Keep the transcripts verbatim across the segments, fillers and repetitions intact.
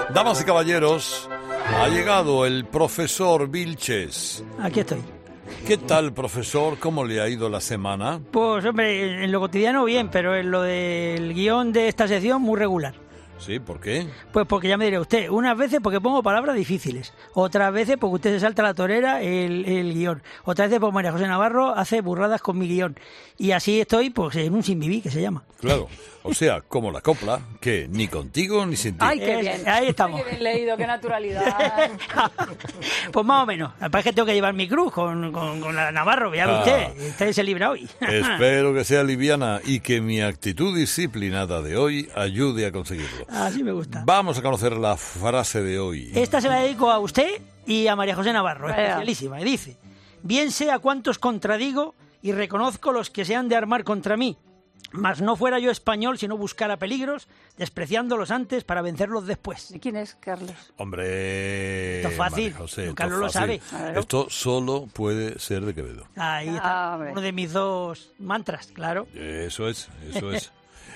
Damas y caballeros, ha llegado el profesor Vilches. Aquí estoy. ¿Qué tal, profesor? ¿Cómo le ha ido la semana? Pues, hombre, en lo cotidiano bien, pero en lo del guión de esta sección muy regular. Sí, ¿por qué? Pues porque ya me diré usted, unas veces porque pongo palabras difíciles, otras veces porque usted se salta la torera el, el guión, otras veces porque María José Navarro hace burradas con mi guión. Y así estoy, pues, en un sin vivir, que se llama. Claro, o sea, como la copla, que ni contigo ni sin ti. ¡Ay, qué bien! Ahí estamos. ¡Qué bien leído, qué naturalidad! Pues más o menos. Aparte que tengo que llevar mi cruz con, con, con la Navarro, ya ve Ah. usted, usted se libra hoy. Espero que sea liviana y que mi actitud disciplinada de hoy ayude a conseguirlo. Así me gusta. Vamos a conocer la frase de hoy. Esta se la dedico a usted y a María José Navarro, Vaya. especialísima. Y dice: bien sé a cuántos contradigo y reconozco los que se han de armar contra mí. Mas no fuera yo español si no buscara peligros, despreciándolos antes para vencerlos después. ¿De quién es, Carlos? Hombre, Esto es fácil, María José, don esto Carlos es lo fácil. sabe. Claro. Esto solo puede ser de Quevedo. Ahí Ah, está, hombre. uno de mis dos mantras, claro. Eso es, eso es.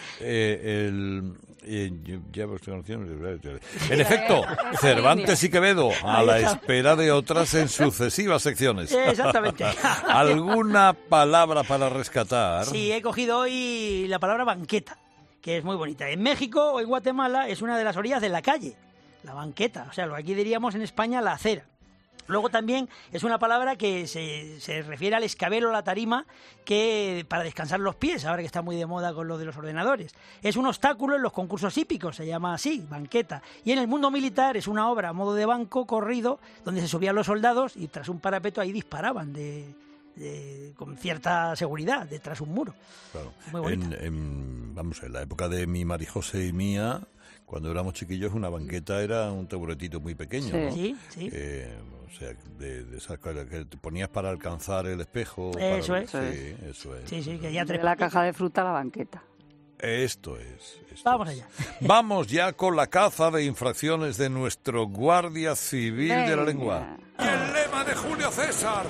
Eh, el, eh, yo- ya vos conocíamos- En efecto, Cervantes y Quevedo, a Ahí la está. espera de otras en sucesivas secciones. Exactamente. ¿Alguna palabra para rescatar? Sí, he cogido hoy la palabra banqueta, que es muy bonita. En México o en Guatemala es una de las orillas de la calle, la banqueta. O sea, lo que aquí diríamos en España la acera. Luego también es una palabra que se, se refiere al escabel o la tarima que para descansar los pies, ahora que está muy de moda con lo de los ordenadores. Es un obstáculo en los concursos hípicos, se llama así, banqueta. Y en el mundo militar es una obra a modo de banco corrido donde se subían los soldados y tras un parapeto ahí disparaban de, de- con cierta seguridad detrás de un muro. Claro. Muy bonita. En, en- vamos, en la época de mi María José y mía, cuando éramos chiquillos, una banqueta era un taburetito muy pequeño, Sí. ¿no? Sí, sí. Eh, o sea, de, de esas cosas que te ponías para alcanzar el espejo. Eso para- es. Sí, eso es. Sí, sí, que ya De tres la caja de fruta a la banqueta. Esto es. esto Vamos es. allá. Vamos ya con la caza de infracciones de nuestro Guardia Civil de la Venga. Lengua. Y el lema de Julio César.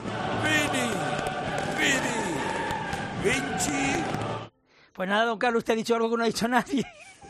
Vini, Vini, Vinci. Pues nada, don Carlos, usted ha dicho algo que no ha dicho nadie.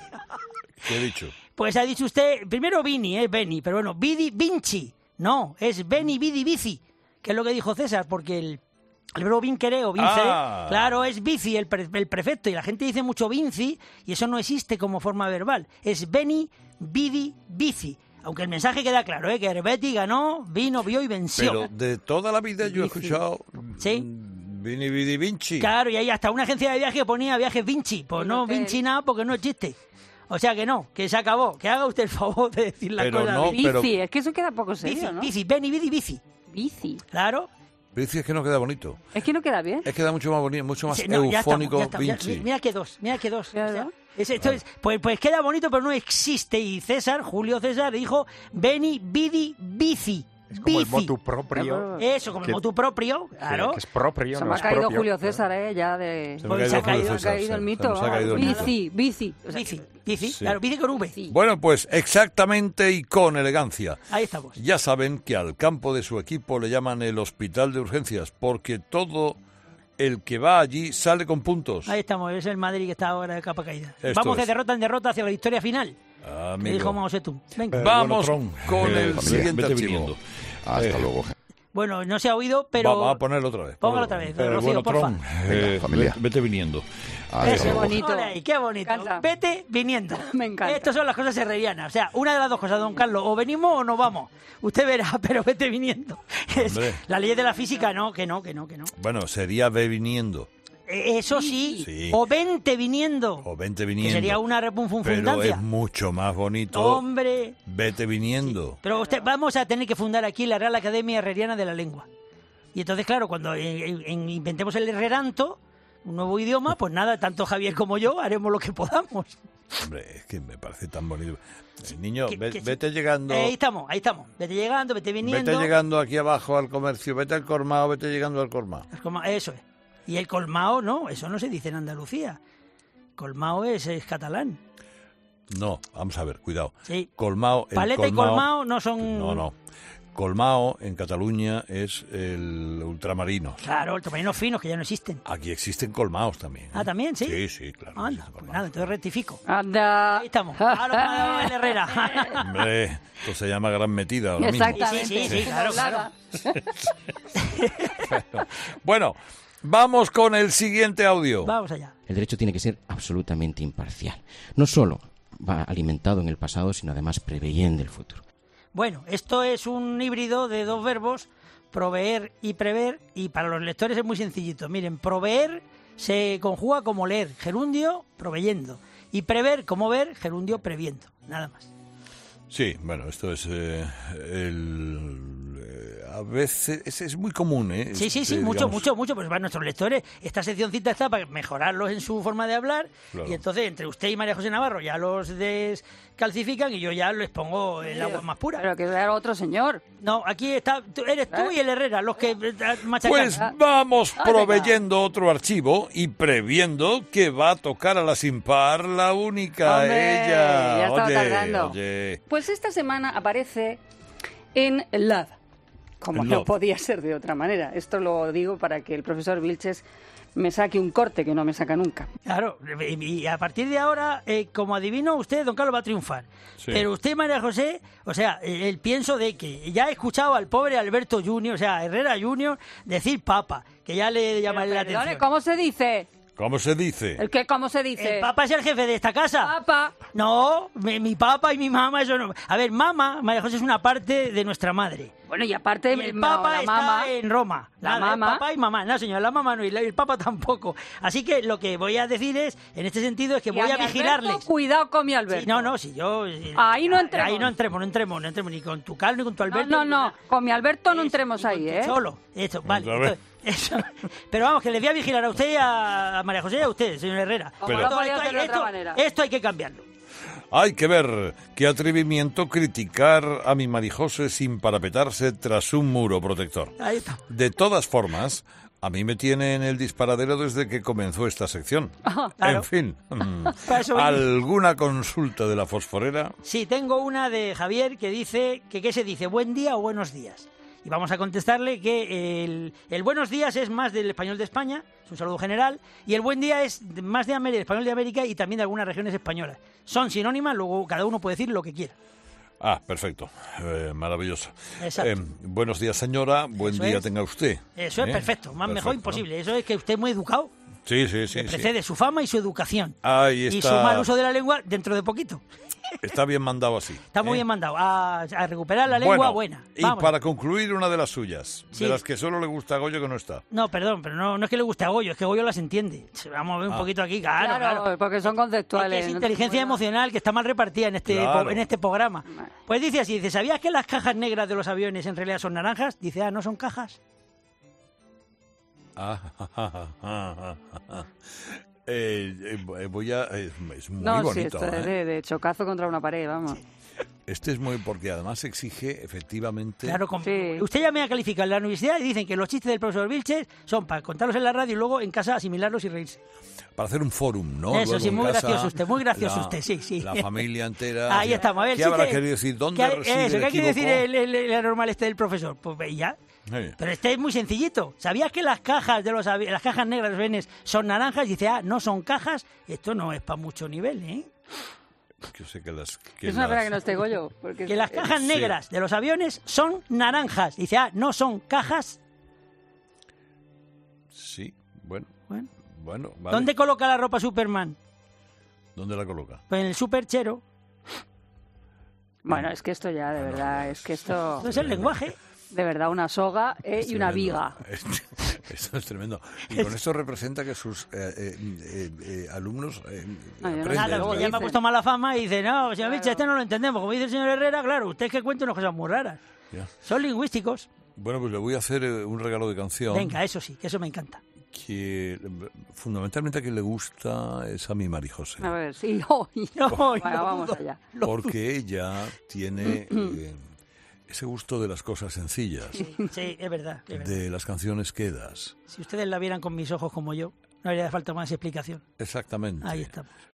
¿Qué he dicho? Pues ha dicho usted, primero Vini, es Beni, pero bueno, Vidi, Vinci. No, es Beni, Vidi, Bici, que es lo que dijo César, porque el, el verbo vincere o vincere, Ah. claro, es bici, el, pre- el prefecto, y la gente dice mucho vinci, y eso no existe como forma verbal. Es Beni, Vidi, Bici. Aunque el mensaje queda claro, ¿eh? Que Herbeti ganó, vino, vio y venció. Pero de toda la vida yo he Bici. escuchado. Sí. mm, Vini, Vidi, Vinci. Claro, y hay hasta una agencia de viaje que ponía viajes Vinci. Pues El no, hotel. Vinci nada porque no existe. O sea que no, que se acabó. Que haga usted el favor de decir las Pero cosas. no, Bici, pero- Bici, es que eso queda poco serio, bici, ¿no? bici, Beni, Vidi, Bici. Bici. Claro. Vinci es que no queda bonito. Es que no queda bien. Es que da mucho más bonito, mucho más Sí, no, ya eufónico estamos, ya estamos, ya- Vinci. mira que dos, mira que dos. Claro. O sea, es- esto es- pues, pues queda bonito, pero no existe. Y César, Julio César, dijo Beni, Vidi, Bici. Es como el Bici. motu propio. Eso, como que- el motu propio, que- claro. Que es propio, Se no me ha es caído propio. Julio César, ¿eh? Ya de... Se me Pues ha se ha caído Julio caído- Se César, ha caído el se- mito. se nos ha caído el mito. Bici, bici. O sea, Bici, bici, Sí. claro, bici con V. Sí. Bueno, pues exactamente y con elegancia. Ahí estamos. Ya saben que al campo de su equipo le llaman el hospital de urgencias, porque todo el que va allí sale con puntos. Ahí estamos, es el Madrid que está ahora de capa caída. Esto Vamos de es. derrota en derrota hacia la victoria final. Amigo. Me dijo Mao Zedong. Venga. Eh, Vamos Bueno, Tron, con eh, el familia, siguiente vete archivo. viniendo. Hasta Eh, luego. Bueno, no se ha oído, pero... Va- va a ponerlo otra vez. Póngalo ponlo. otra vez, Eh, Rocío, bueno, porfa. Tron, eh, familia. vete, vete viniendo. Hasta Ese luego. bonito. Ole ahí, qué bonito. Me encanta. Vete viniendo. Me encanta. Estas son las cosas herrerianas. O sea, una de las dos cosas, don Carlos. O venimos o no vamos. Usted verá, pero vete viniendo. Es- Hombre. la ley de la física, no, que no, que no, que no. Bueno, sería ve viniendo. Eh, Eso sí. Sí. O vente viniendo. O vente Que viniendo. sería una Pero repunfunfundancia. es mucho más bonito. Hombre. Vete viniendo. Pero usted, vamos a tener que fundar aquí la Real Academia Herreriana de la Lengua. Y entonces, claro, cuando eh, en- en- inventemos el herreranto, un nuevo idioma, pues nada, tanto Javier como yo haremos lo que podamos. Hombre, es que me parece tan bonito. Eh, Niño, Que- ve- que sí. vete llegando. Eh, ahí estamos, ahí estamos. Vete llegando, vete viniendo. Vete llegando aquí abajo al comercio, vete al colmado, vete llegando al colmado. Es como- Eso es. Y el colmao, no, eso no se dice en Andalucía. Colmao es, es catalán. No, vamos a ver, cuidado. Sí. Colmao, el Paleta y colmao- colmao no son... No, no. Colmao en Cataluña es el ultramarino. Claro, ultramarinos finos que ya no existen. Aquí existen colmaos también. ¿eh? Ah, ¿también? Sí. Sí, sí, claro. Anda, existen pues colmaos. nada, entonces rectifico. Anda. Ahí estamos. Ahora el Herrera. Hombre, esto se llama gran metida ahora mismo. Exactamente. Sí, sí, sí, claro, claro. Bueno, vamos con el siguiente audio. Vamos allá. El derecho tiene que ser absolutamente imparcial. No solo va alimentado en el pasado, sino además preveyendo el futuro. Bueno, esto es un híbrido de dos verbos, proveer y prever, y para los lectores es muy sencillito. Miren, proveer se conjuga como leer, gerundio, proveyendo, y prever como ver, gerundio, previendo, nada más. Sí, bueno, esto es eh, el... eh, a veces es, es muy común, ¿eh? Sí, sí, sí, Este, mucho, digamos, mucho, mucho, pues para nuestros lectores esta seccioncita está para mejorarlos en su forma de hablar, Claro. y entonces entre usted y María José Navarro ya los descalcifican y yo ya les pongo el agua más pura. Pero que era otro señor. No, aquí está, tú- eres tú y el Herrera los que eh, machacan. Pues vamos Ah, venga. proveyendo otro archivo y previendo que va a tocar a la sin par la única Hombre, ella. ya estaba oye, tardando. oye. Pues esta semana aparece en Love, como En no Love. podía ser de otra manera. Esto lo digo para que el profesor Vilches me saque un corte que no me saca nunca. Claro, y y a partir de ahora, eh, como adivino usted, don Carlos va a triunfar. Sí. Pero usted, María José, o sea, eh, el pienso de que ya he escuchado al pobre Alberto Junior, o sea, Herrera Junior, decir papa, que ya le llama Pero, la perdone, atención. ¿cómo se dice? ¿Cómo se dice? ¿El qué? ¿Cómo se dice? El papa es el jefe de esta casa. Papa. No, mi, mi papa y mi mamá, eso no. A ver, mamá, María José es una parte de nuestra madre. Bueno, y aparte, Y el no, papa la está mamá. en Roma. La Nada, mamá. el papá y mamá. No, señor, la mamá no, y la- el papa tampoco. Así que lo que voy a decir es, en este sentido, es que Y voy a, mi vigilarles. Alberto, cuidado con mi Alberto. Sí, no, no, si yo... eh, Ahí no entremos. Ahí no entremos, no entremos, no entremos, ni con tu Carlos, ni con tu No, Alberto. no, ni no, nada. con mi Alberto no Eso, entremos ni con ahí, tu ¿eh? Solo, eso, vale. Otra vez. entonces, eso. Pero vamos, que les voy a vigilar a usted y a a María José y a usted, señor Herrera. Como Pero- no podía Esto- ser de otra esto- manera. esto hay que cambiarlo. Hay que ver qué atrevimiento criticar a mi Marijose sin parapetarse tras un muro protector. Ahí está. De todas formas, a mí me tiene en el disparadero desde que comenzó esta sección. claro. En fin, mm, Para eso venía. ¿alguna consulta de la fosforera? Sí, tengo una de Javier que dice que ¿qué se dice? ¿Buen día o buenos días? Y vamos a contestarle que el, el buenos días es más del español de España, es un saludo general, y el buen día es de- más de América, del español de América y también de algunas regiones españolas. Son sinónimas, luego cada uno puede decir lo que quiera. Ah, perfecto. Eh, maravilloso. Exacto. Eh, buenos días, señora. Buen Eso día es. tenga usted. Eso es ¿Eh? perfecto, más mejor Perfecto. imposible. Eso es que usted es muy educado, Sí, sí, sí. le sí. precede su fama y su educación. Ahí Y su está. mal uso de la lengua dentro de poquito. Está bien mandado así. Está muy ¿eh? bien mandado. A, a recuperar la lengua Bueno, buena. y Vamos. para concluir, una de las suyas, Sí. de las que solo le gusta a Goyo que no está. No, perdón, pero no, no es que le guste a Goyo, es que Goyo las entiende. Vamos a ver un Ah. poquito aquí, claro, Claro, claro. porque son Es, que conceptuales. es no te inteligencia puedo- emocional que está mal repartida en este, Claro. po- en este programa. Pues dice así, dice, ¿sabías que las cajas negras de los aviones en realidad son naranjas? Dice, ah, ¿no son cajas? Ah, eh, eh, voy a... Es, es muy No, sí, bonito. esto es ¿eh? de, de chocazo contra una pared, vamos. Este es muy... Porque además exige, efectivamente... Claro, con- Sí. usted ya me ha calificado en la universidad y dicen que los chistes del profesor Vilches son para contarlos en la radio y luego en casa asimilarlos y reírse. Para hacer un fórum, ¿no? Eso Luego sí, en muy casa, gracioso usted, muy gracioso la- usted, sí, sí. La familia entera... Ahí estamos, a ver, ¿Qué sí habrá que- querido decir? ¿Dónde ¿Qué- reside eso, el ¿qué quiere decir equívoco? el, el, el anormal este del profesor? Pues ve, ya. Sí. Pero este es muy sencillito. ¿Sabías que las cajas de los avi- las cajas negras de los aviones son naranjas? Dice, ah, no son cajas. Esto no es para mucho nivel, ¿eh? Yo sé que las... que Es una pena las- que no esté Goyo. Porque Que las cajas sí. negras de los aviones son naranjas. Dice, ah, no son cajas. Sí, bueno, Bueno, bueno, vale. ¿dónde coloca la ropa Superman? ¿Dónde la coloca? Pues en el superchero. Bueno, es que esto ya, de verdad, es que esto... Esto es el lenguaje. De verdad, una soga eh, y una Tremendo. viga. Esto es tremendo. Y con esto representa que sus eh, eh, eh, eh, alumnos eh, No, yo no sé, aprenden. Nada, luego que ya me ha dicen. puesto mala fama y dice, no, señor Claro. Vilches, este no lo entendemos. Como dice el señor Herrera, claro, usted es que cuenta unas cosas muy raras. Ya. Son lingüísticos. Bueno, pues le voy a hacer eh, un regalo de canción. Venga, eso sí, que eso me encanta. Que eh, fundamentalmente a quien le gusta es a mi Marijose. A ver, sí. hoy. No, Bueno, no vamos dudo. allá. Porque ella tiene eh, ese gusto de las cosas sencillas, Sí, es verdad, es verdad. de las canciones quedas. Si ustedes la vieran con mis ojos como yo, no habría falta más explicación. Exactamente. Ahí estamos.